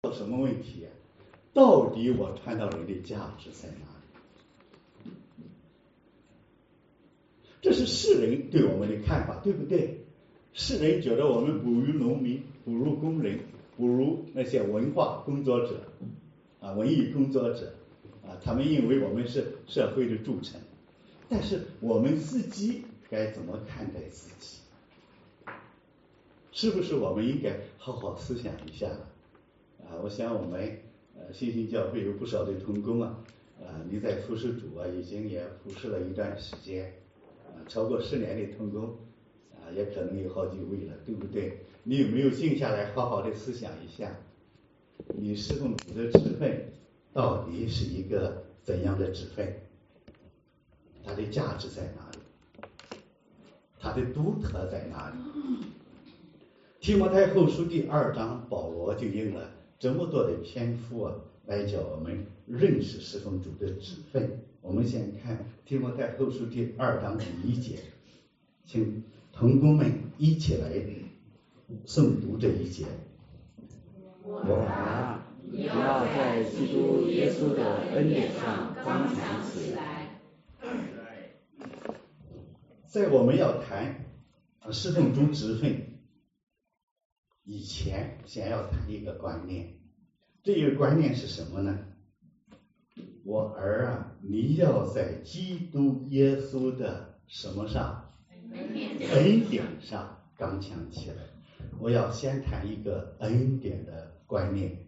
什么问题啊？到底我传道人的价值在哪里？这是世人对我们的看法，对不对？世人觉得我们不如农民，不如工人，不如那些文化工作者文艺工作者他们认为我们是社会的蛀虫。但是我们自己该怎么看待自己？是不是我们应该好好思想一下我想我们新兴教会有不少的同工你在服侍主已经也服侍了一段时间超过10年的同工也可能有好几位了，对不对？你有没有静下来好好的思想一下，你侍奉主的职分到底是一个怎样的职分？它的价值在哪里？它的独特在哪里？提摩太后书第2章，保罗就用了这么多的篇幅来教我们认识侍奉主的职分。我们先看提摩太后书第2章第1节，请同工们一起来诵读这一节。 我儿，你要在基督耶稣的恩典上刚强起来。 在我们要谈侍奉主职分以前，先要谈一个观念。这个观念是什么呢？我儿你要在基督耶稣的什么上？恩典上刚强起来。我要先谈一个恩典的观念。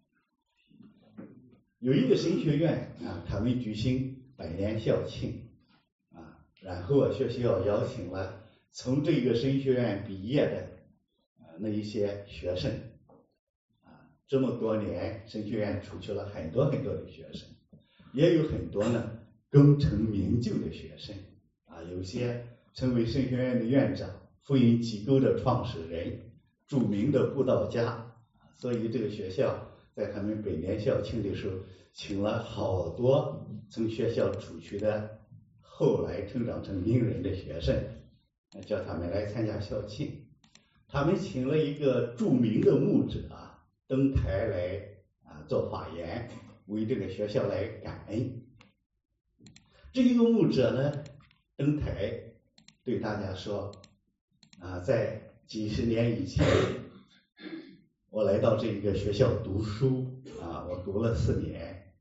有一个神学院他们举行100年校庆然后学校邀请了从这个神学院毕业的那一些学生这么多年神学院出去了很多很多的学生，也有很多呢功成名就的学生有些成为神学院的院长，福音机构的创始人，著名的布道家所以这个学校在他们100年校庆的时候请了好多从学校出去的后来成长成名人的学生，叫他们来参加校庆。他们请了一个著名的牧者登台来做发言，为这个学校来感恩。这一个牧者呢登台对大家说在几十年以前我来到这个学校读书我读了4年，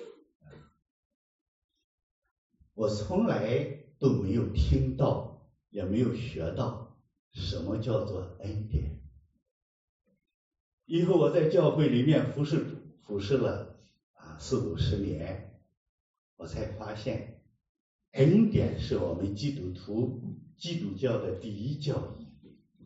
我从来都没有听到也没有学到什么叫做恩典。以后我在教会里面服侍主，服侍了40-50年，我才发现恩典是我们基督徒基督教的第一教义。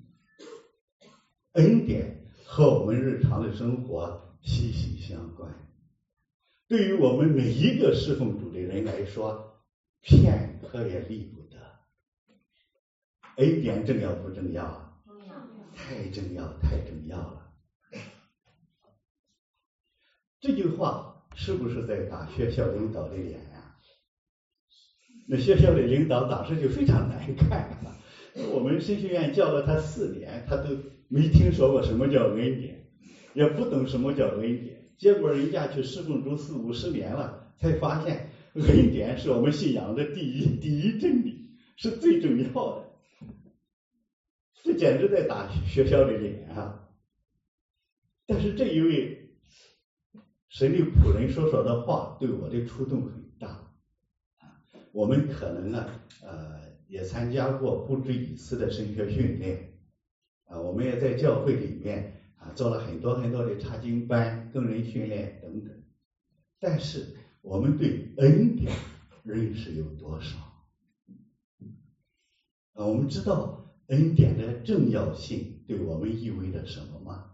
恩典和我们日常的生活息息相关，对于我们每一个侍奉主的人来说，片刻也离不得。恩典重要不重要重要， 太重要，太重要了。这句话是不是在打学校领导的脸那学校的领导当时就非常难看我们神学院教了他4年，他都没听说过什么叫恩典，也不懂什么叫恩典。结果人家去侍奉主40-50年了，才发现恩典是我们信仰的第一真理，是最重要的。这简直在打学校的脸但是这一位神的仆人所说的话对我的触动很大我们可能也参加过不止一次的神学训练我们也在教会里面做了很多很多的查经班、个人训练等等。但是我们对恩典认识有多少我们知道恩典的重要性对我们意味着什么吗？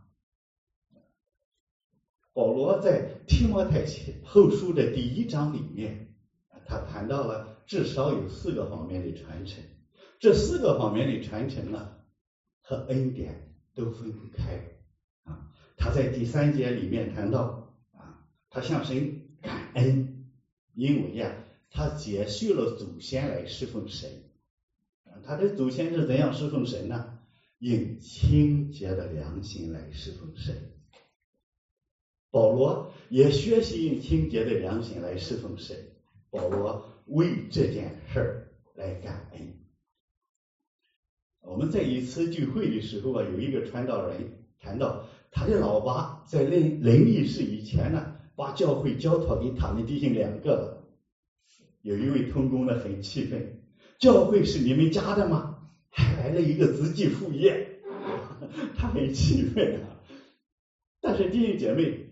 保罗在提摩太后书的第1章里面他谈到了至少有4个方面的传承，这4个方面的传承和恩典都分不开他在第3节里面谈到他向神感恩，因为他接续了祖先来侍奉神他的祖先是怎样侍奉神呢？用清洁的良心来侍奉神。 保罗也学习用清洁的良心来侍奉神，保罗为这件事儿来感恩。我们在一次聚会的时候啊，有一个传道人谈到他的老爸在临离世以前呢，把教会交托给他们弟兄2个了。有一位同工呢很气愤，教会是你们家的吗？还来了一个子继父业，他很气愤啊。但是弟兄姐妹，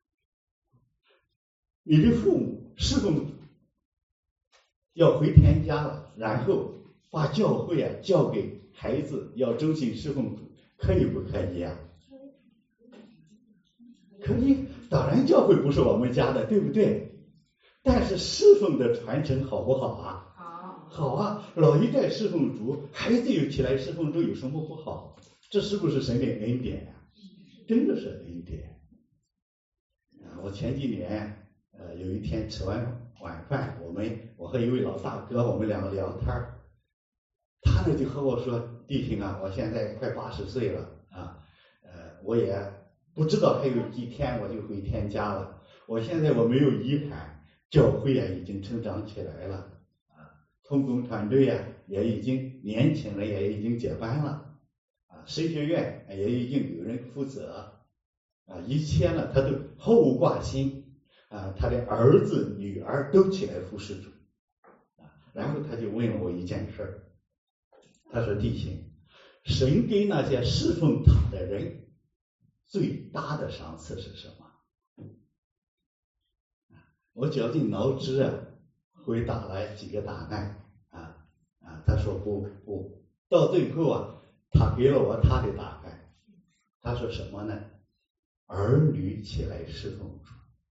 你的父母侍奉要回天家了，然后把教会啊交给孩子，要忠心侍奉主，可以不可以啊？可以，当然教会不是我们家的，对不对？但是侍奉的传承好不好啊？好啊，老一代侍奉主，孩子又起来侍奉主，有什么不好？这是不是神的恩典啊？真的是恩典啊！我前几年有一天吃完晚饭，我和一位老大哥，我们2个聊天，他呢就和我说：“弟兄啊，我现在快80岁了啊，我也不知道还有几天我就回天家了。我现在我没有遗憾，教会啊已经成长起来了啊，同工团队啊也已经年轻人也已经接班了啊，神学院也已经有人负责啊，一切呢他都毫无挂心啊，他的儿子女儿都起来服侍主啊。然后他就问了我一件事儿，他说：弟兄，神给那些侍奉他的人最大的赏赐是什么？我绞尽脑汁啊，回答了几个答案他说不，到最后啊，他给了我他的答案。他说什么呢？儿女起来侍奉主。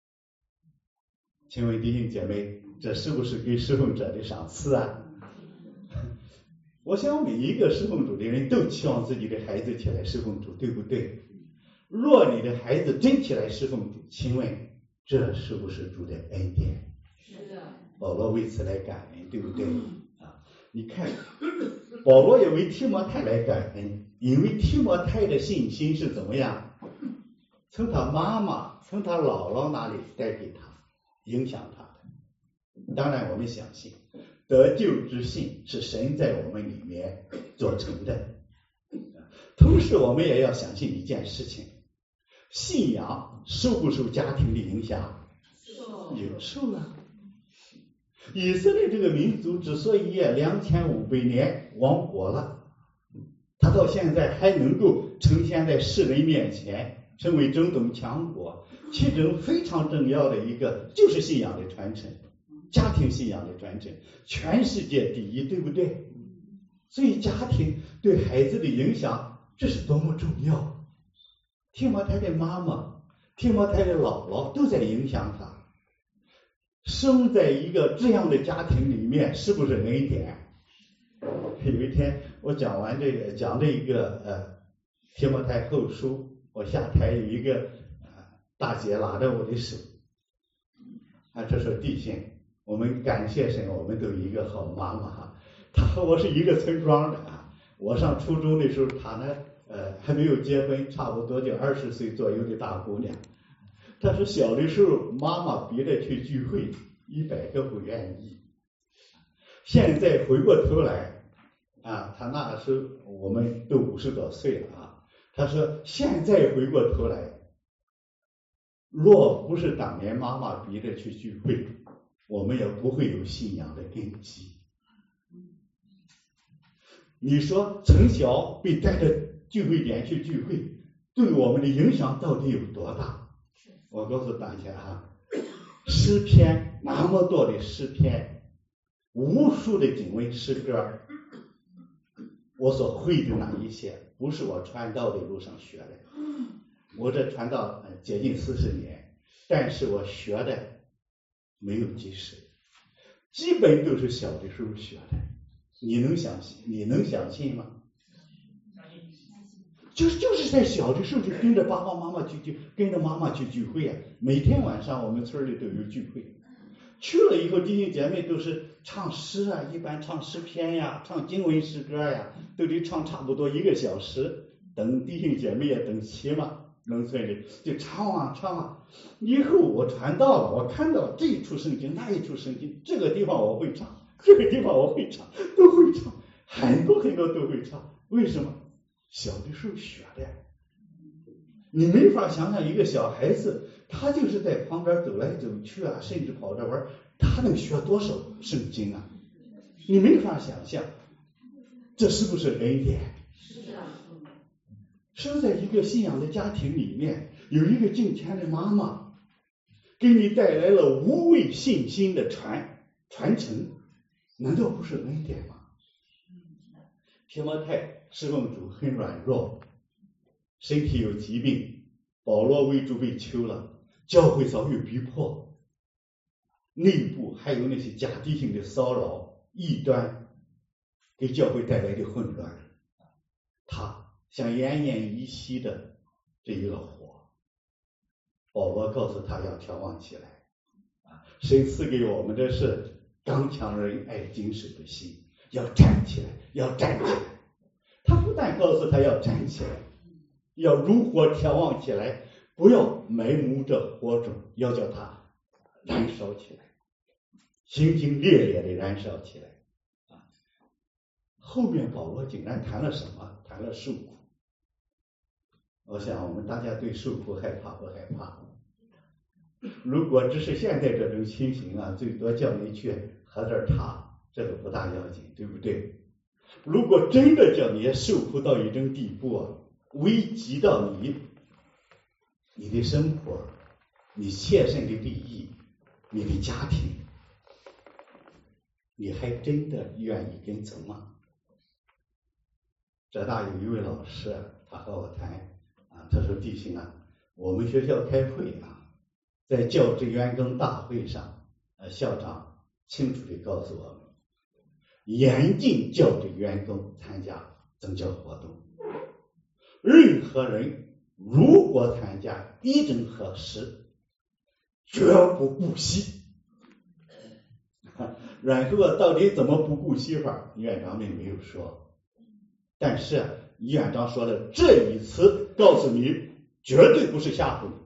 请问弟兄姐妹，这是不是给侍奉者的赏赐啊？我想每一个侍奉主的人都期望自己的孩子起来侍奉主，对不对？若你的孩子真起来侍奉主，请问这是不是主的恩典？ 是的。 保罗为此来感恩，对不对啊？你看，保罗也为提摩太来感恩，因为提摩太的信心是怎么样？从他妈妈、从他姥姥那里带给他，影响他的。当然，我们相信得救之信是神在我们里面做成的。同时，我们也要相信一件事情：信仰受不受家庭的影响？也受了。以色列这个民族之所以2500年亡国了，他到现在还能够呈现在世人面前，成为中东强国，其中非常重要的一个就是信仰的传承，家庭信仰的传承，全世界第一，对不对？所以家庭对孩子的影响，这是多么重要。提摩太的妈妈、提摩太的姥姥都在影响他。生在一个这样的家庭里面，是不是恩典？有一天我讲这一个提摩太后书，我下台有一个大姐拉着我的手这说弟兄，我们感谢神，我们都有一个好妈妈她和我是一个村庄的我上初中的时候，她呢还没有结婚，差不多就20岁左右的大姑娘。她说小的时候妈妈逼着去聚会，100个不愿意。现在回过头来她那时候我们都50多岁了她说现在回过头来，若不是当年妈妈逼着去聚会，我们也不会有信仰的根基。你说从小被带着聚会点去聚会，对我们的影响到底有多大？我告诉大家诗篇那么多的诗篇，无数的经文诗歌，我所会的那一些不是我传道的路上学的，我这传道接近40年，但是我学的没有几十，基本都是小的时候学的。你能相信吗？就是在小的时候就跟着爸爸妈妈跟着妈妈去聚会每天晚上我们村里都有聚会，去了以后弟兄姐妹都是唱诗一般唱诗篇唱经文诗歌都得唱差不多1个小时，等弟兄姐妹也等齐嘛农村里就传啊，以后我传道了，我看到这一处圣经那一处圣经，这个地方我会唱，这个地方我会唱，都会唱，很多都会唱。为什么？小的时候学的。你没法想象一个小孩子，他就是在旁边走来走去啊，甚至跑着玩，他能学多少圣经啊？你没法想象，这是不是恩典？生在一个信仰的家庭里面，有一个敬虔的妈妈，给你带来了无畏信心的传承，难道不是恩典吗？提摩太侍奉主很软弱，身体有疾病，保罗为主被囚了，教会遭遇逼迫，内部还有那些假弟兄的骚扰异端，给教会带来的混乱，他像奄奄一息的这一个火，保罗告诉他要眺望起来，神赐给我们的是刚强人爱谨守的心，要站起来，要站起来。他不但告诉他要站起来，要如火眺望起来，不要埋没这火种，要叫它燃烧起来，星星烈烈的燃烧起来。后面保罗竟然谈了什么？谈了受苦。我想我们大家对受苦害怕不害怕？如果只是现在这种情形啊，最多叫你去喝点茶，这个不大要紧，对不对？如果真的叫你受苦到一种地步啊，危及到你的生活，你切身的利益，你的家庭，你还真的愿意跟从吗？浙大有一位老师，他和我谈他说弟兄啊，我们学校开会啊，在教职员工大会上，校长清楚地告诉我们，严禁教职员工参加宗教活动，任何人如果参加一种合适，绝不顾惜。然后到底怎么不顾惜法，院长并没有说，但是院长说了，这一次告诉你，绝对不是吓唬你。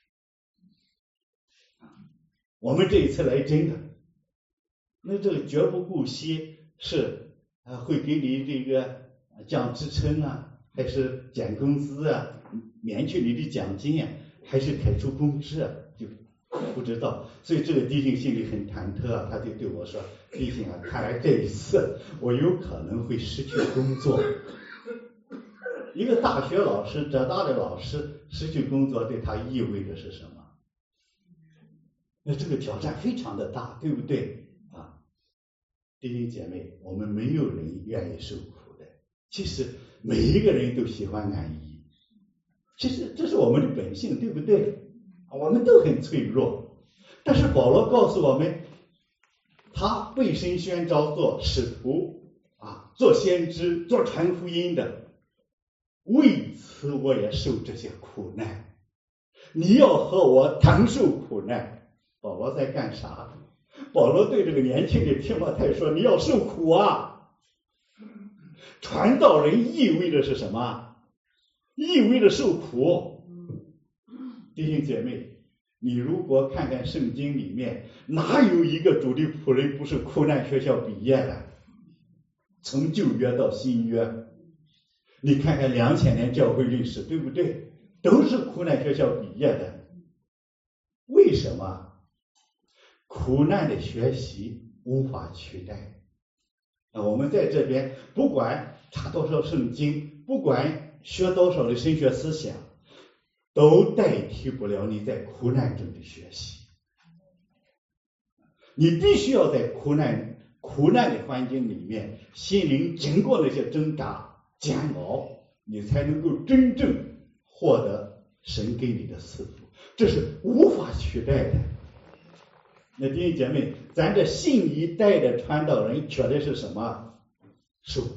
我们这一次来真的，那这个绝不顾惜是会给你这个降职称啊，还是减工资啊，免去你的奖金啊，还是开除公职啊，就不知道。所以这个弟兄心里很忐忑啊，他就对我说，弟兄啊，看来这一次我有可能会失去工作。一个大学老师，浙大的老师失去工作，对他意味着是什么？那这个挑战非常的大，对不对啊？弟兄姐妹，我们没有人愿意受苦的，其实每一个人都喜欢安逸，其实这是我们的本性，对不对？我们都很脆弱，但是保罗告诉我们，他被神宣召做使徒做先知，做传福音的，为此我也受这些苦难。你要和我同受苦难。保罗在干啥？保罗对这个年轻的提摩太说，你要受苦啊。传道人意味着是什么？意味着受苦。弟兄姐妹，你如果看看圣经里面，哪有一个主的仆人不是苦难学校毕业的？从旧约到新约，你看看2000年教会历史，对不对？都是苦难学校毕业的。为什么？苦难的学习无法取代。我们在这边不管查多少圣经，不管学多少的神学思想，都代替不了你在苦难中的学习。你必须要在苦难的环境里面，心灵经过那些挣扎煎熬，你才能够真正获得神给你的赐福，这是无法取代的。那弟兄姐妹，咱这新一代的传道人缺的是什么？受苦。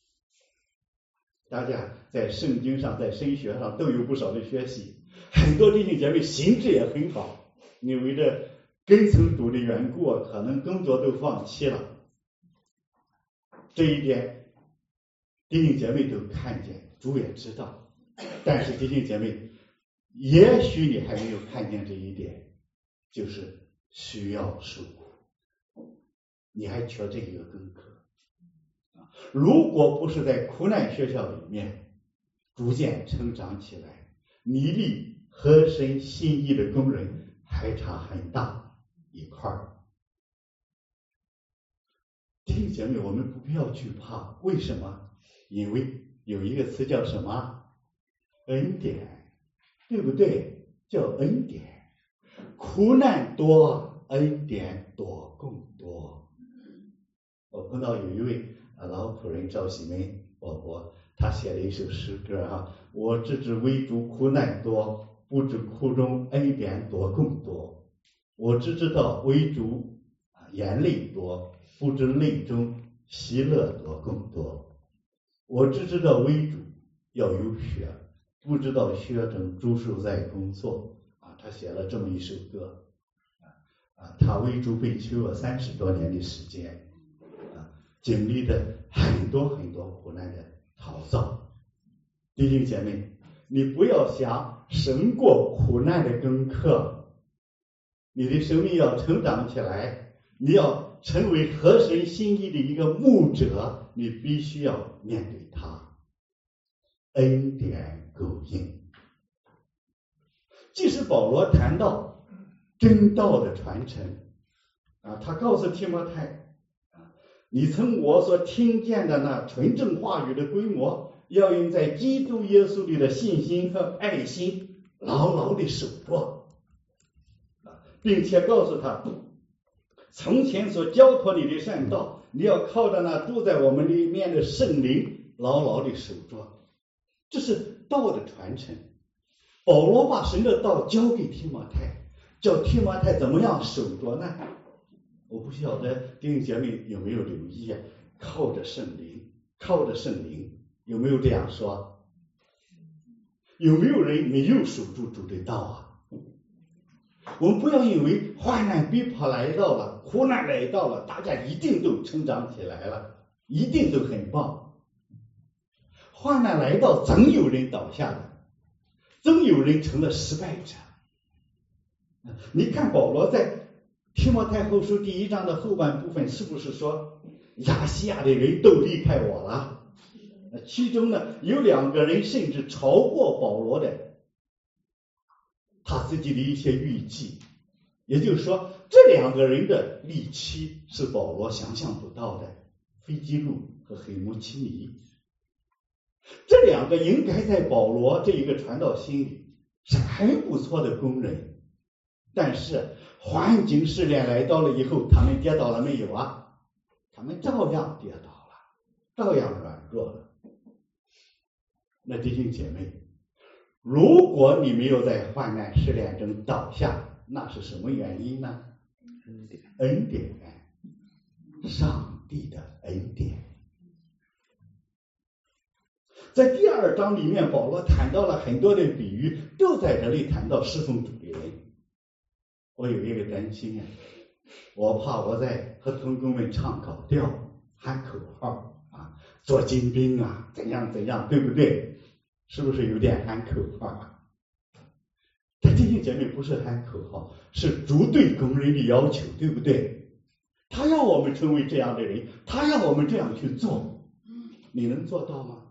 大家在圣经上，在神学上都有不少的学习，很多弟兄姐妹心智也很好，因为这跟从主的缘故，可能工作都放弃了。这一点弟兄姐妹都看见，主也知道。但是弟兄姐妹， 也许你还没有看见这一点，就是需要受苦，你还缺这一个功课。如果不是在苦难学校里面逐渐成长起来，你离合神心意的工人还差很大一块儿。弟兄姐妹，我们不必要惧怕，为什么？因为有一个词叫什么？恩典，对不对？叫恩典。苦难多，恩典多更多。我碰到有一位老仆人赵喜梅伯伯，他写了一首诗歌啊，我知为主苦难多，不知苦中恩典多更多。我知道为主眼泪多，不知泪中喜乐多更多。我知道为主要有血，不知道血中主手在工作啊。他写了这么一首歌他为主被囚了30多年的时间经历的很多很多苦难的陶造。弟兄姐妹，你不要想胜过苦难的功课，你的生命要成长起来，你要成为合神心意的一个牧者，你必须要面对他，恩典够用。即使保罗谈到真道的传承他告诉提摩太你从我所听见的那纯正话语的规模，要用在基督耶稣里的信心和爱心牢牢地守着并且告诉他从前所交托你的善道，你要靠着那住在我们里面的圣灵牢牢地守着。这是道的传承。保罗把神的道交给提摩太，叫提摩太怎么样守着呢？我不晓得弟兄姐妹有没有留意靠着圣灵，靠着圣灵，有没有这样说？有没有人没有守住主的道我们不要因为患难逼迫来到了，苦难来到了，大家一定都成长起来了，一定都很棒。患难来到，总有人倒下的，总有人成了失败者。你看保罗在提摩太后书第1章的后半部分是不是说亚细亚的人都离开我了？其中呢有2个人甚至超过保罗的他自己的一些预计，也就是说这2个人的力气是保罗想象不到的，腓基路和黑摩奇尼。这2个应该在保罗这一个传道心里是很不错的工人，但是环境试炼来到了以后，他们跌倒了没有他们照样跌倒了，照样软弱了。那弟兄姐妹，如果你没有在患难试炼中倒下，那是什么原因呢？恩典，上帝的恩典。在第2章里面，保罗谈到了很多的比喻，都在这里谈到侍奉主的人。我有一个担心我怕我在和同工们唱高调喊口号做精兵怎样怎样，对不对？是不是有点喊口号但弟兄姐妹，不是喊口号，是主对工人的要求，对不对？他要我们成为这样的人，他让我们这样去做，你能做到吗？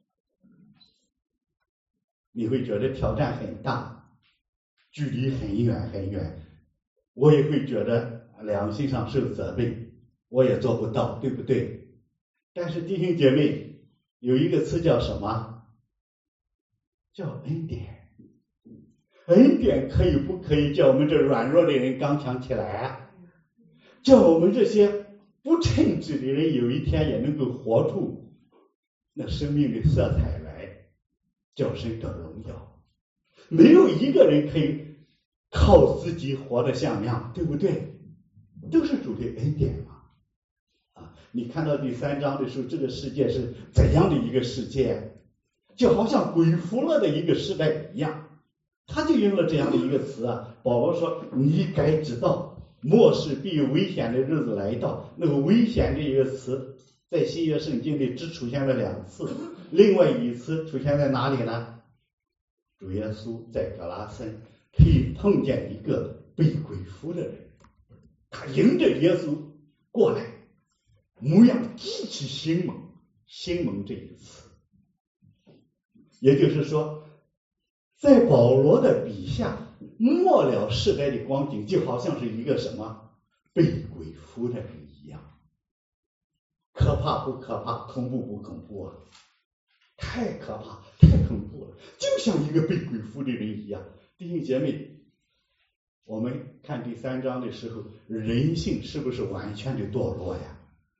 你会觉得挑战很大，距离很远很远，我也会觉得良心上受责备，我也做不到，对不对？但是弟兄姐妹，有一个词叫什么？叫恩典。恩典可以不可以叫我们这软弱的人刚强起来叫我们这些不称职的人有一天也能够活出那生命的色彩来，叫神得荣耀。没有一个人可以靠自己活得像样，对不对？都是主的恩典嘛。你看到第3章的时候，这个世界是怎样的一个世界？就好像鬼服了的一个时代一样。他就用了这样的一个词保罗说你该知道末世必有危险的日子来到。那个危险这一个词在新约圣经里只出现了2次，另外一次出现在哪里呢？ 主耶稣在格拉森可以碰见一个被鬼附的人，他迎着耶稣过来，模样极其凶猛，凶猛这一词，也就是说，在保罗的笔下，末了世代的光景就好像是一个什么被鬼附的人一样，可怕不可怕，恐怖不恐怖啊？太可怕，太恐怖了，就像一个被鬼附的人一样。弟兄姐妹，我们看第3章的时候，人性是不是完全的堕落呀？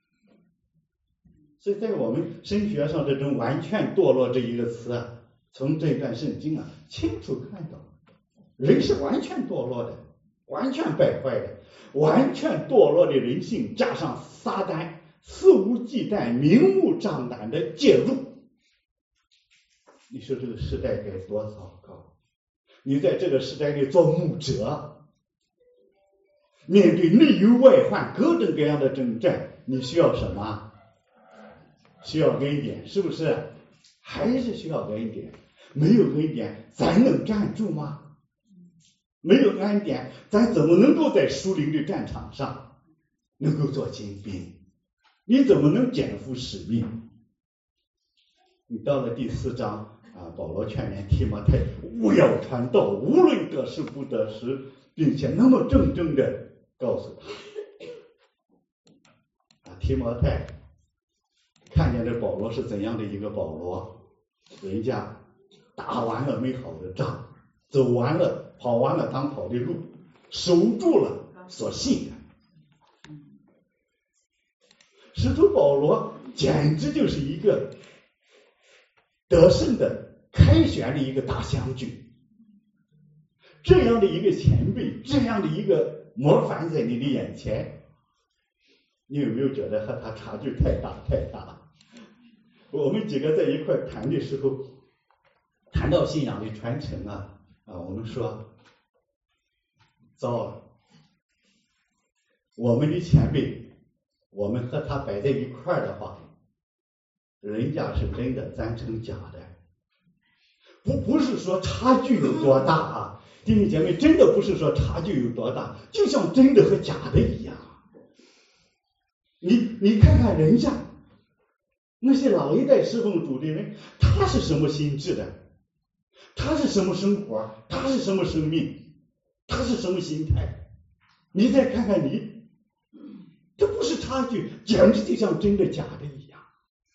所以在我们神学上，这种完全堕落这一个词啊，从这段圣经啊清楚看到，人是完全堕落的，完全败坏的，完全堕落的人性，加上撒旦肆无忌惮、明目张胆的介入，你说这个时代该多糟糕！你在这个时代里做牧者，面对内忧外患各种各样的征战，你需要什么？需要恩典，是不是？还是需要恩典？没有恩典，咱能站住吗？没有恩典，咱怎么能够在属灵的战场上能够做精兵？你怎么能肩负使命？你到了第4章啊，保罗劝勉提摩太勿要传道，无论得时不得时，并且那么郑重的告诉他啊，提摩太看见这保罗是怎样的一个保罗，人家打完了美好的仗，走完了跑完了当跑的路，守住了所信的。使徒保罗简直就是一个得胜的开选的一个大将军，这样的一个前辈，这样的一个模范在你的眼前，你有没有觉得和他差距太大太大？我们几个在一块谈的时候，谈到信仰的传承啊，我们说糟了，我们的前辈，我们和他摆在一块的话，人家是真的，咱成假的。不是说差距有多大啊，弟兄姐妹，真的不是说差距有多大，就像真的和假的一样。你看看人家那些老一代侍奉主的人，他是什么心智的？他是什么生活？他是什么生命？他是什么心态？你再看看你，这不是差距，简直就像真的假的一样。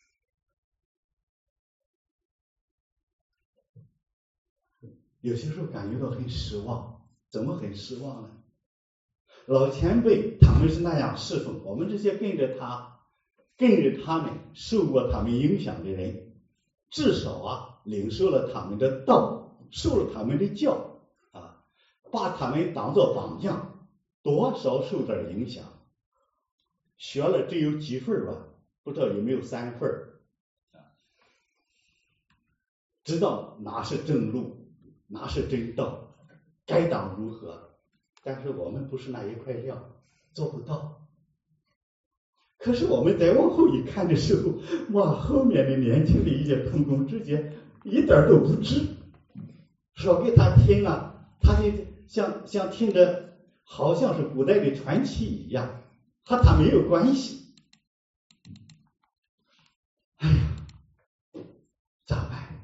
有些时候感觉到很失望，怎么很失望呢？老前辈他们是那样侍奉，我们这些跟着他们受过他们影响的人，至少领受了他们的道，受了他们的教把他们当作榜样，多少受点影响。学了只有几分吧，不知道有没有3分，知道哪是正路，哪是真道，该当如何。但是我们不是那一块料，做不到。可是我们再往后一看的时候，哇，后面的年轻的一些同工之间一点都不知，说给他听他就像听着好像是古代的传奇一样，和他没有关系。哎呀，咋办？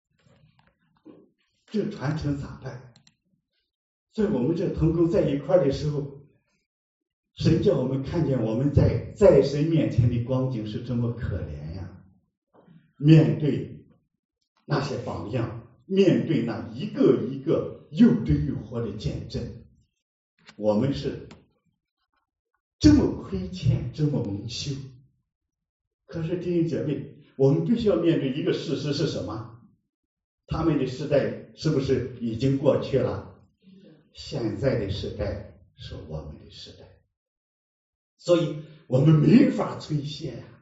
这个传承咋办？所以我们这同工在一块的时候，神叫我们看见我们在神面前的光景是这么可怜呀！面对那些榜样，面对那一个一个又真又活的见证，我们是这么亏欠，这么蒙羞。可是弟兄姐妹，我们必须要面对一个事实是什么？他们的时代是不是已经过去了？现在的时代是我们的时代，所以我们没法推卸呀。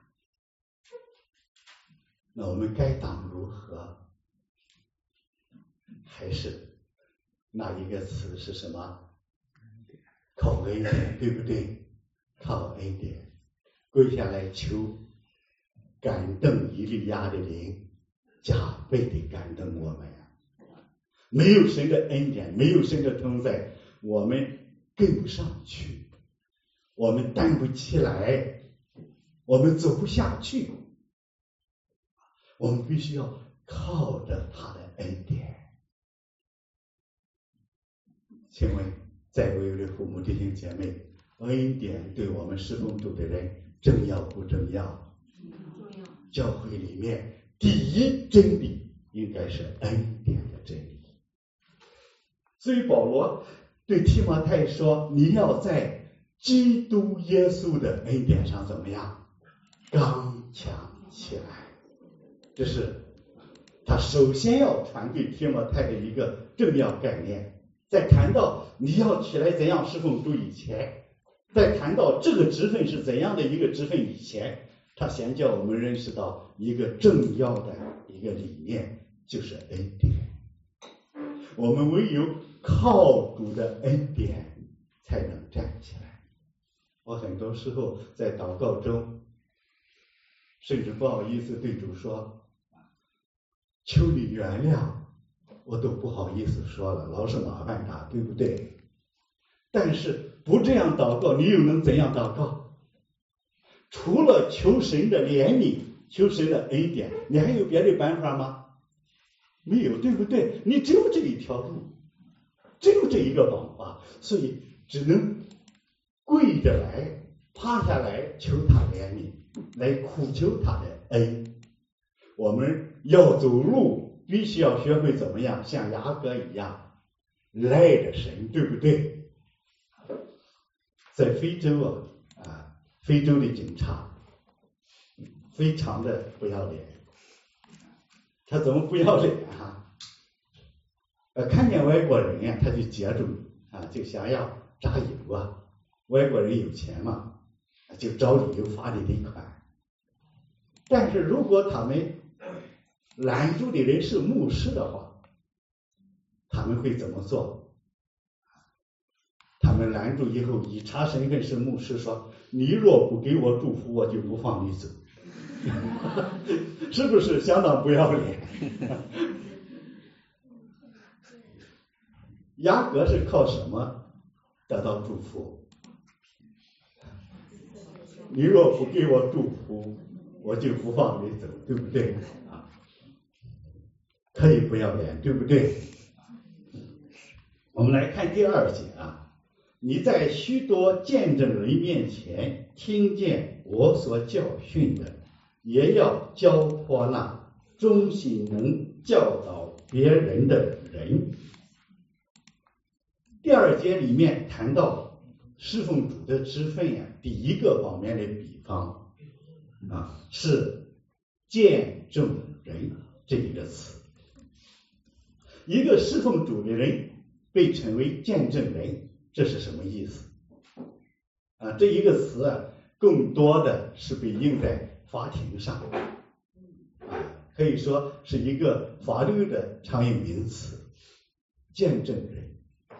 那我们该当如何？还是那一个词是什么？靠恩典，对不对？靠恩典，跪下来求感动以利亚的灵，加倍的感动我们呀。 没有神的恩典，没有神的同在，我们跟不上去，我们担不起来，我们走不下去。我们必须要靠着他的恩典。请问在位的父母弟兄姐妹，恩典对我们侍奉主的人重要不重要？重要。教会里面第一真理应该是恩典的真理。所以保罗对提摩太说，你要在基督耶稣的恩典上怎么样？刚强起来。这是他首先要传给提摩太的一个重要概念。在谈到你要起来怎样侍奉主以前，在谈到这个职分是怎样的一个职分以前，他先叫我们认识到一个重要的一个理念，就是恩典。我们唯有靠主的恩典才能站起来。我很多时候在祷告中，甚至不好意思对主说，求你原谅，我都不好意思说了，老是麻烦他，对不对？但是不这样祷告，你又能怎样祷告？除了求神的怜悯，求神的恩典，你还有别的办法吗？没有，对不对？你只有这一条路，只有这一个方法，所以只能跪着来，趴下来求他怜悯，来苦求他的恩。我们要走路，必须要学会怎么样，像雅各一样赖着神，对不对？在非洲非洲的警察非常的不要脸，他怎么不要脸啊？看见外国人呀，他就接住就想要榨油啊，外国人有钱嘛，就找理由发你的款。但是如果他们拦住的人是牧师的话，他们会怎么做？他们拦住以后，以查身份是牧师，说你若不给我祝福，我就不放你走。是不是相当不要脸？雅各是靠什么得到祝福？你若不给我祝福，我就不放你走，对不对？可以不要脸，对不对？我们来看第2节你在许多见证人面前听见我所教训的，也要教托那忠心能教导别人的人。第2节里面谈到侍奉主的职分第一个方面的比方是见证人这一个词。一个侍奉主的人被称为见证人，这是什么意思？这一个词更多的是被用在法庭上，可以说是一个法律的常用名词，见证人。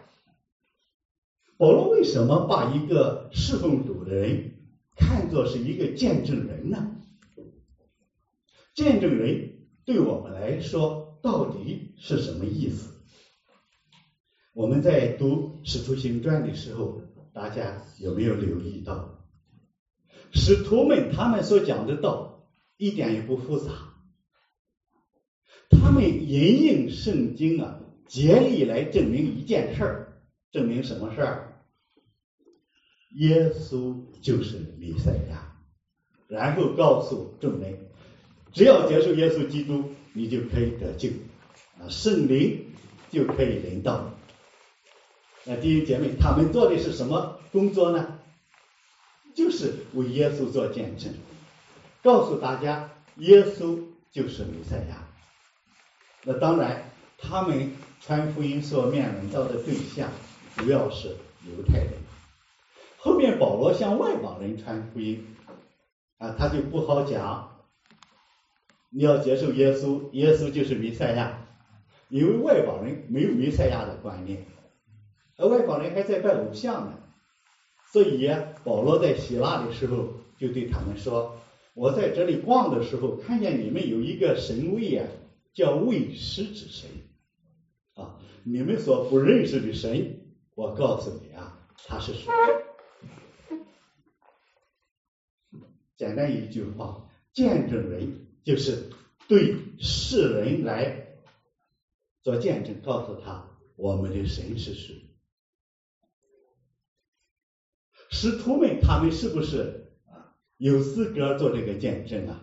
保罗为什么把一个侍奉主的人看作是一个见证人呢？见证人对我们来说到底是什么意思？我们在读使徒行传的时候，大家有没有留意到，使徒们他们所讲的道一点也不复杂，他们引用圣经竭力来证明一件事儿。证明什么事儿？耶稣就是弥赛亚，然后告诉众人，只要接受耶稣基督，你就可以得救，圣灵就可以临到。弟兄姐妹，他们做的是什么工作呢？就是为耶稣做见证，告诉大家耶稣就是弥赛亚。那当然，他们传福音所面临到的对象主要是犹太人。后面保罗向外邦人传福音他就不好讲，你要接受耶稣，耶稣就是弥赛亚，因为外邦人没有弥赛亚的观念，而外邦人还在拜偶像呢。所以保罗在希腊的时候就对他们说，我在这里逛的时候看见你们有一个神位叫未识之神你们所不认识的神，我告诉你啊，他是谁？简单一句话，见证人就是对世人来做见证，告诉他我们的神是谁。使徒们他们是不是有资格做这个见证啊？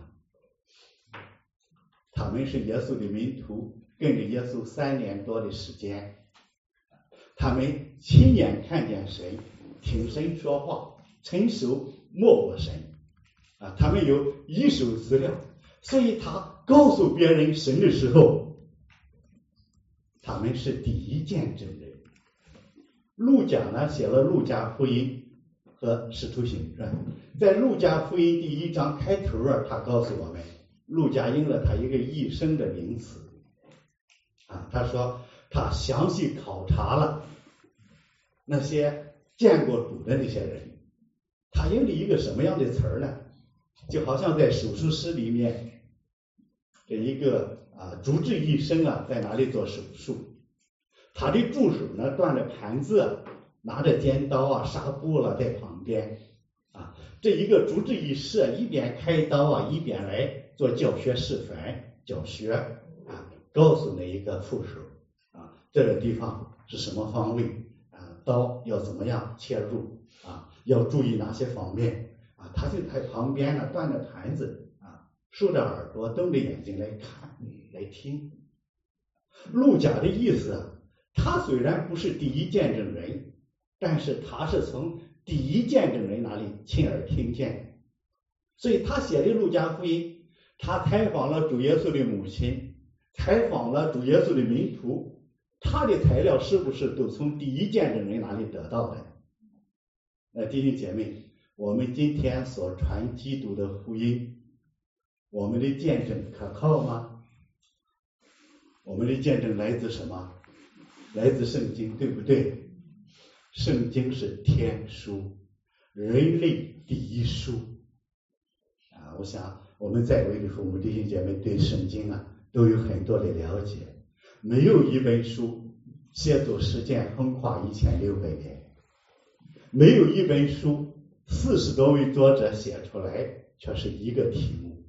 他们是耶稣的门徒，跟着耶稣3年多的时间，他们亲眼看见神，听神说话，亲手摸过神啊，他们有一手资料，所以他告诉别人神的时候，他们是第一见证人。路加呢写了路加福音和使徒行传，在路加福音第1章开头他告诉我们，路加用了他一个一生的名词啊，他说他详细考察了那些见过主的那些人，他用了一个什么样的词儿呢？就好像在手术室里面，这一个主治医生在哪里做手术，他的助手呢端着盘子，拿着尖刀纱布在旁边啊，这一个主治医师一边开刀一边来做教学示范教学啊，告诉那一个副手啊，这个地方是什么方位啊，刀要怎么样切入啊，要注意哪些方面啊，他就在旁边呢端着盘子啊，竖着耳朵瞪着眼睛来看来听。路加的意思他虽然不是第一见证人，但是他是从第一见证人那里亲耳听见，所以他写的路加福音，他采访了主耶稣的母亲，采访了主耶稣的门徒，他的材料是不是都从第一见证人那里得到的？弟兄姐妹，我们今天所传基督的福音，我们的见证可靠吗？我们的见证来自什么？来自圣经，对不对？圣经是天书，人类第一书啊！我想我们在位的父母弟兄姐妹对圣经都有很多的了解，没有一本书写作时间横跨1600年，没有一本书40多位作者写出来却是一个题目，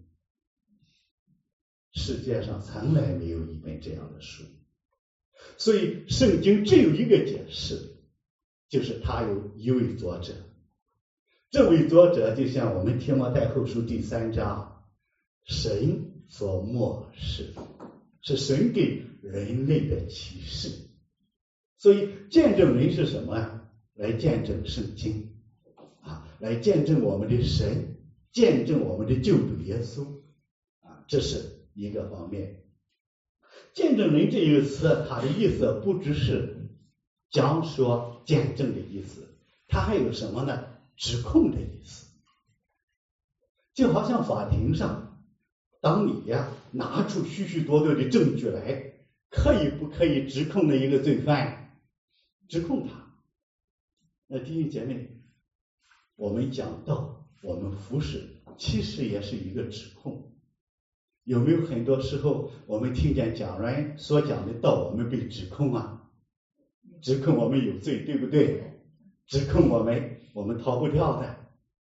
世界上从来没有一本这样的书。所以圣经只有一个解释，就是他有一位作者，这位作者就像我们提摩太后书第3章，神所默示，是神给人类的启示。所以见证人是什么呀？来见证圣经来见证我们的神，见证我们的救主耶稣这是一个方面。见证人这一个词，它的意思不只是讲说见证的意思，它还有什么呢？指控的意思。就好像法庭上，当你拿出许许多多的证据来，可以不可以指控那一个罪犯？指控他。那弟兄姐妹，我们讲道，我们服侍，其实也是一个指控。有没有很多时候我们听见讲人所讲的道，我们被指控指控我们有罪，对不对？指控我们逃不掉的。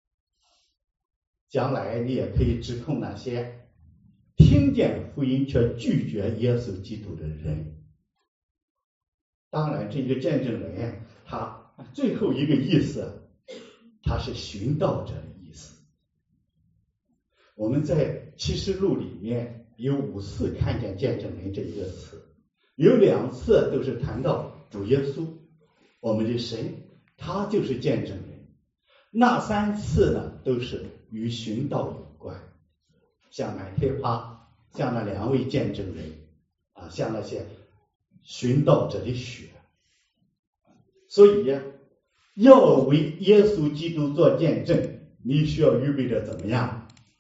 将来你也可以指控那些听见福音却拒绝耶稣基督的人。当然这个见证人他最后一个意思，他是寻道者的意思。我们在启示录里面有5次看见见证人这一个词，有2次都是谈到主耶稣，我们的神，他就是见证人。那3次呢，都是与寻道有关，像马太帕，像那2位见证人像那些寻道者的血。所以要为耶稣基督做见证，你需要预备着怎么样？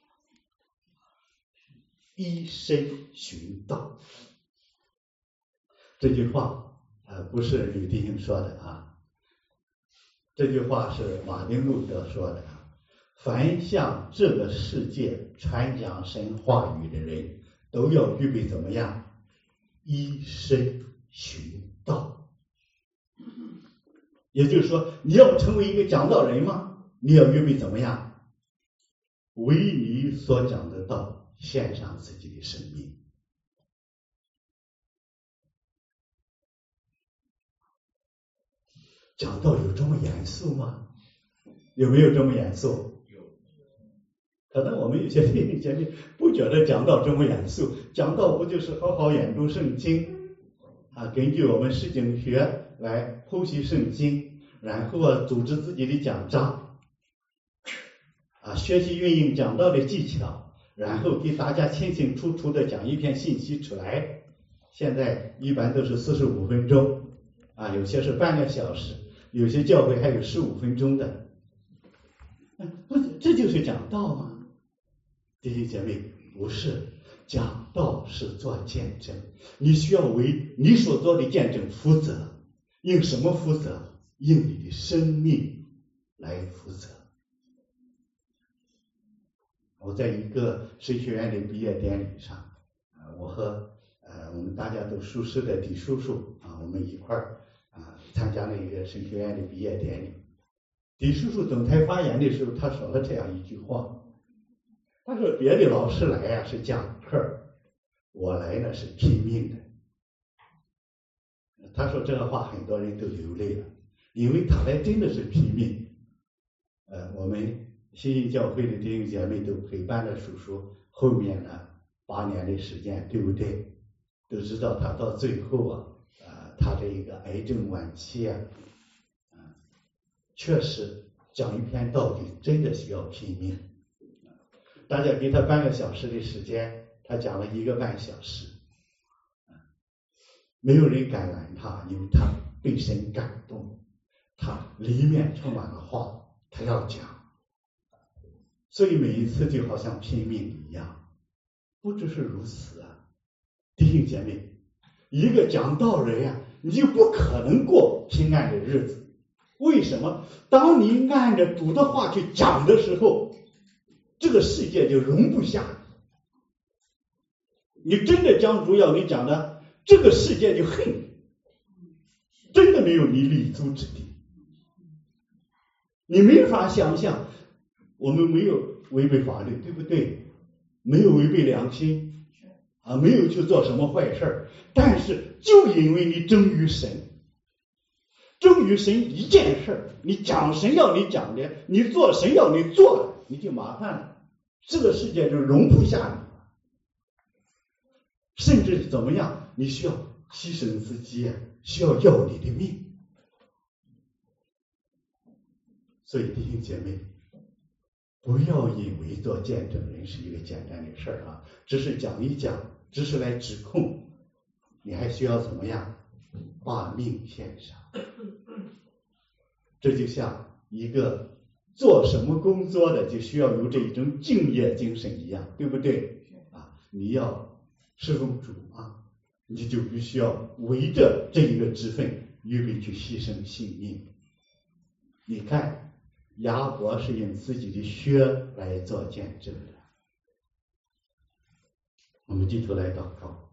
一生寻道。这句话不是吕弟兄说的这句话是马丁路德说的凡向这个世界传讲神话语的人，都要预备怎么样？一生寻道。 也就是说，你要成为一个讲道人吗？你要预备怎么样？为你所讲的道献上自己的生命。讲道有这么严肃吗？有没有这么严肃？有。可能我们有些弟兄姐妹不觉得讲道这么严肃，讲道不就是好好研读圣经啊，根据我们释经学来剖析圣经，然后组织自己的讲章啊，学习运用讲道的技巧，然后给大家清清楚楚的讲一篇信息出来。现在一般都是45分钟啊，有些是半个小时，有些教会还有15分钟的。不，这就是讲道吗？弟兄姐妹，不是，讲道是做见证，你需要为你所做的见证负责。用什么负责？用你的生命来负责。我在一个神学院的毕业典礼上，我和我们大家都熟识的狄叔叔啊，我们一块儿参加了一个神学院的毕业典礼。狄叔叔登台发言的时候，他说了这样一句话，他说别的老师来是讲课，我来呢是拼命的。他说这个话很多人都流泪了，因为他来真的是拼命。我们新兴教会的弟兄姐妹都陪伴了叔叔后面呢8年的时间，对不对？都知道他到最后他这个癌症晚期确实讲一篇道理真的需要拼命。大家给他半个小时的时间，他讲了1个半小时，没有人敢拦他，因为他被神感动，他里面充满了话，他要讲，所以每一次就好像拼命一样。不只是如此弟兄姐妹，一个讲道人你就不可能过平安的日子。为什么？当你按着主的话去讲的时候，这个世界就容不下你。你真的将主要你讲的，这个世界就恨你，真的没有你立足之地。你没法想象，我们没有违背法律，对不对？没有违背良心没有去做什么坏事，但是就因为你忠于神，忠于神一件事，你讲神要你讲的，你做神要你做的，你就麻烦了，这个世界就容不下你了。甚至怎么样，你需要牺牲自己需要要你的命。所以弟兄姐妹，不要以为做见证人是一个简单的事只是讲一讲，只是来指控，你还需要怎么样？把命献上。这就像一个做什么工作的就需要有这一种敬业精神一样，对不对？你要侍奉主你就必须要围着这一个职分预备去牺牲性命。你看雅伯是用自己的血来做见证的。我们低头来祷告。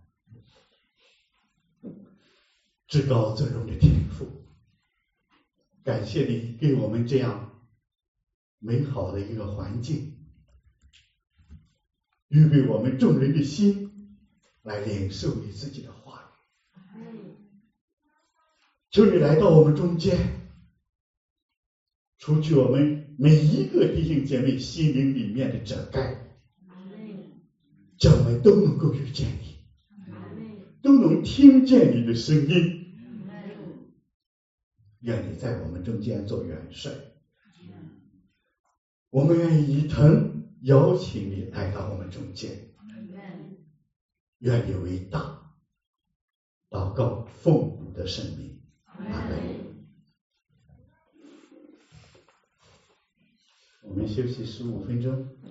至高尊荣的天父，感谢你给我们这样美好的一个环境，预备我们众人的心来领受你自己的话语。求你来到我们中间，除去我们每一个弟兄姐妹心灵里面的遮盖，叫我们都能够遇见你，都能听见你的声音。愿你在我们中间做元帅，我们愿意一同邀请你来到我们中间。愿你为大，祷告奉主的圣名，阿门。我们休息15分钟。